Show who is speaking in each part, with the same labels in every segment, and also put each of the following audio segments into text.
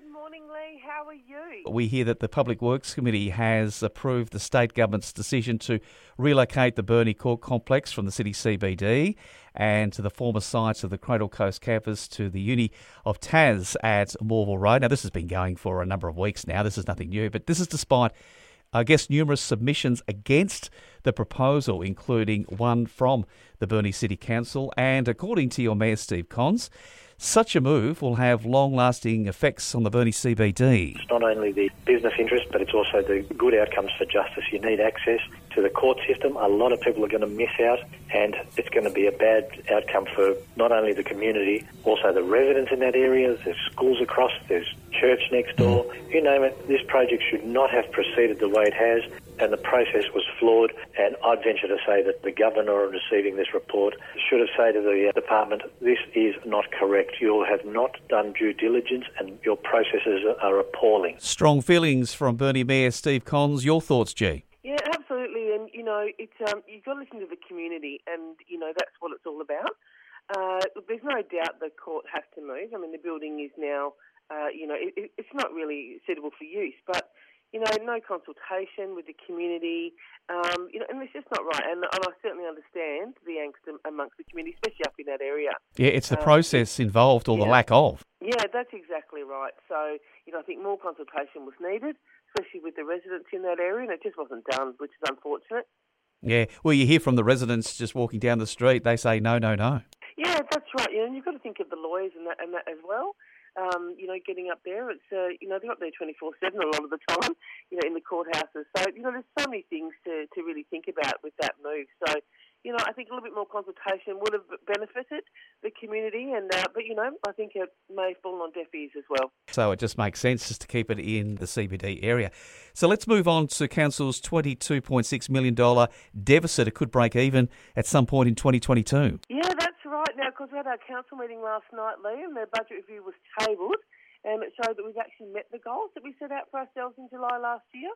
Speaker 1: Good morning, Lee. How are you?
Speaker 2: We hear that the Public Works Committee has approved the state government's decision to relocate the Burnie Court complex from the city CBD and to the former sites of the Cradle Coast campus to the Uni of Tas at Morville Road. Now, this has been going for a number of weeks now. This is nothing new, but this is despite, I guess, numerous submissions against the proposal, including one from the Burnie City Council. And according to your Mayor, Steve Cons, such a move will have long-lasting effects on the Burnie CBD.
Speaker 3: It's not only the business interest, but it's also the good outcomes for justice. You need access to the court system. A lot of people are going to miss out, and it's going to be a bad outcome for not only the community, also the residents in that area. There's schools across, there's church next door. You name it, this project should not have proceeded the way it has, and the process was flawed. And I'd venture to say that the governor, on receiving this report, should have said to the department, this is not correct. You have not done due diligence and your processes are appalling.
Speaker 2: Strong feelings from Burnie Mayor Steve Cons. Your thoughts, G?
Speaker 1: Yeah, absolutely. And, it's you've got to listen to the community and, that's what it's all about. There's no doubt the court has to move. I mean, the building is now, it's not really suitable for use, but no consultation with the community, and it's just not right. And I certainly understand the angst amongst the community, especially up in that area.
Speaker 2: Yeah, it's the process involved or the lack of.
Speaker 1: Yeah, that's exactly right. So, I think more consultation was needed, especially with the residents in that area, and it just wasn't done, which is unfortunate.
Speaker 2: Yeah, well, you hear from the residents just walking down the street, they say no, no, no.
Speaker 1: Yeah, that's right. And you've got to think of the lawyers and that as well. Getting up there, it's they're up there 24/7 a lot of the time, in the courthouses. So there's so many things to really think about with that move. So I think a little bit more consultation would have benefited the community, and but I think it may have fallen on deaf ears as well.
Speaker 2: So it just makes sense just to keep it in the CBD area. So let's move on to Council's $22.6 million deficit. It could break even at some point in 2022.
Speaker 1: Yeah, that's right. Now, because we had our council meeting last night, Lee, and the budget review was tabled, and it showed that we've actually met the goals that we set out for ourselves in July last year.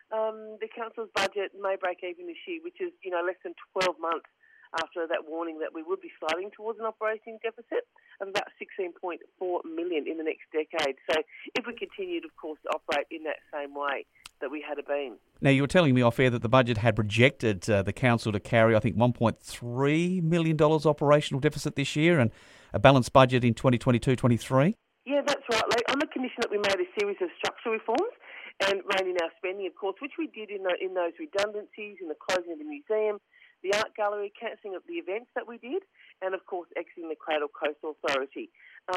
Speaker 1: The council's budget may break even this year, which is, less than 12 months after that warning that we would be sliding towards an operating deficit of about $16.4 million in the next decade. So if we continued, of course, to operate in that same way that we had been.
Speaker 2: Now, you were telling me off air that the budget had projected the council to carry, I think, $1.3 million operational deficit this year and a balanced budget in 2022-23.
Speaker 1: Yeah, that's right. On the commission that we made a series of structural reforms and reining in our spending, of course, which we did in those redundancies, in the closing of the museum, the art gallery, cancelling of the events that we did, and, of course, exiting the Cradle Coast Authority.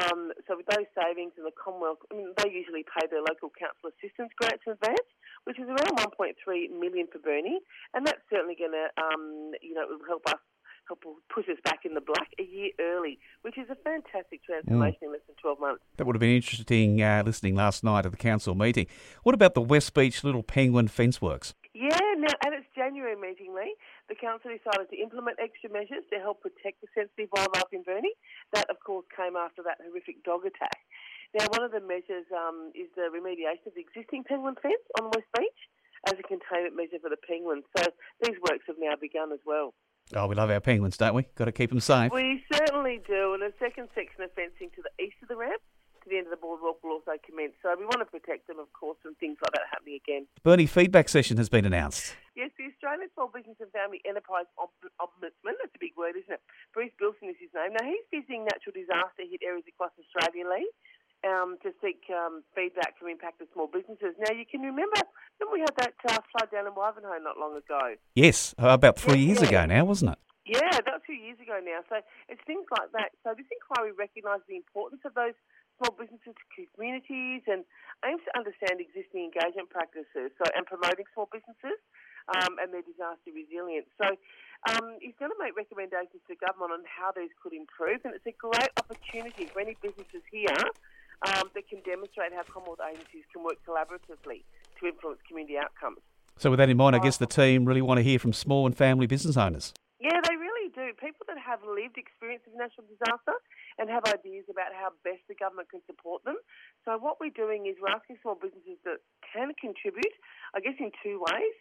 Speaker 1: So with those savings in the Commonwealth, they usually pay their local council assistance grants in advance, which is around $1.3 million for Burnie, and that's certainly going to, it will help push us back in the black a year early, which is a fantastic transformation in less than 12 months.
Speaker 2: That would have been interesting listening last night at the council meeting. What about the West Beach Little Penguin fence works?
Speaker 1: Yeah, now at its January meeting, Lee, the council decided to implement extra measures to help protect the sensitive wildlife in Burnie. That, of course, came after that horrific dog attack. Now, one of the measures is the remediation of the existing penguin fence on West Beach as a containment measure for the penguins. So these works have now begun as well.
Speaker 2: Oh, we love our penguins, don't we? Got to keep them safe.
Speaker 1: We certainly do. And a second section of fencing to the east of the ramp, to the end of the boardwalk, will also commence. So we want to protect them, of course, from things like that happening again.
Speaker 2: Burnie feedback session has been announced.
Speaker 1: Yes, the Australian Small Business and Family Enterprise Ombudsman, that's a big word, isn't it? Bruce Bilson is his name. Now, he's visiting natural disaster-hit areas across Australia, Lee, to seek feedback from impacted small businesses. Now, you can remember we had that flood down in Wivenhoe not long ago?
Speaker 2: Yes, about 3 years ago now, wasn't it?
Speaker 1: Yeah, that was 2 years ago now. So it's things like that. So this inquiry recognises the importance of those small businesses to communities and aims to understand existing engagement practices and promoting small businesses and their disaster resilience. So he's going to make recommendations to government on how these could improve, and it's a great opportunity for any businesses here that can demonstrate how Commonwealth agencies can work collaboratively to influence community outcomes.
Speaker 2: So with that in mind, I guess the team really want to hear from small and family business owners.
Speaker 1: Yeah, they really do. People that have lived experience of natural disaster and have ideas about how best the government can support them. So what we're doing is we're asking small businesses that can contribute, I guess, in two ways,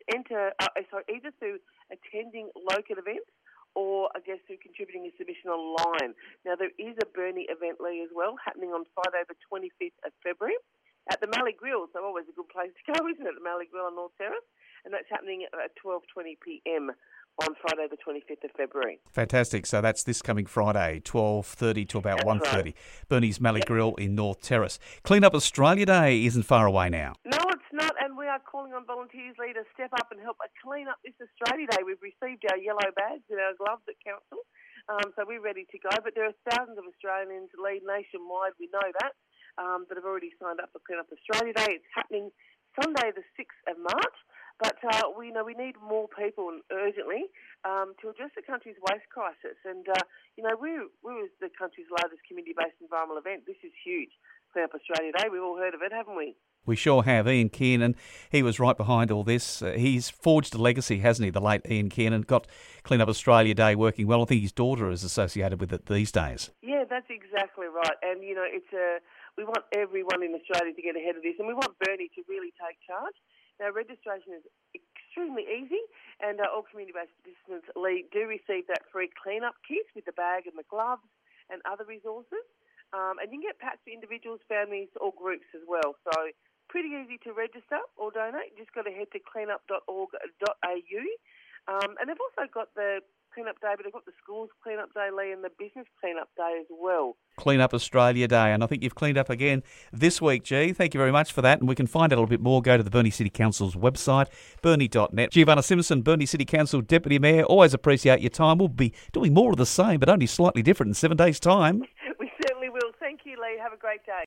Speaker 1: either through attending local events or, I guess, through contributing a submission online. Now, there is a Burnie event, Lee, as well, happening on Friday the 25th of February at the Mallee Grill, so always a good place to go, isn't it? The Mallee Grill on North Terrace, and that's happening at 12:20 p.m. on Friday the 25th of February.
Speaker 2: Fantastic. So that's this coming Friday, 12:30 to about 1:30. Right. Bernie's Mallee Grill in North Terrace. Clean Up Australia Day isn't far away now.
Speaker 1: No, it's not, and we are calling on volunteers to step up and help clean up this Australia Day. We've received our yellow badge and our gloves at Council, so we're ready to go. But there are thousands of Australians lead nationwide, we know that have already signed up for Clean Up Australia Day. It's happening Sunday the 6th of March. But we need more people urgently to address the country's waste crisis. And, we're the country's largest community-based environmental event. This is huge. Clean Up Australia Day, we've all heard of it, haven't we?
Speaker 2: We sure have. Ian Kiernan, he was right behind all this. He's forged a legacy, hasn't he, the late Ian Kiernan? Got Clean Up Australia Day working well. I think his daughter is associated with it these days.
Speaker 1: Yeah, that's exactly right. And, we want everyone in Australia to get ahead of this, and we want Bernie to really take charge. Now, registration is extremely easy, and all community-based participants do receive that free clean-up kit with the bag and the gloves and other resources. And you can get packs for individuals, families, or groups as well. So pretty easy to register or donate. You just got to head to cleanup.org.au. And they've also got the Clean-Up Day, but they've got the Schools Clean-Up Day, Lee, and the Business Clean-Up Day as well.
Speaker 2: Clean Up Australia Day, and I think you've cleaned up again this week, G. Thank you very much for that, and we can find out a little bit more. Go to the Burnie City Council's website, burnie.net. Giovanna Simpson, Burnie City Council Deputy Mayor, always appreciate your time. We'll be doing more of the same, but only slightly different in 7 days' time.
Speaker 1: We certainly will. Thank you, Lee. Have a great day.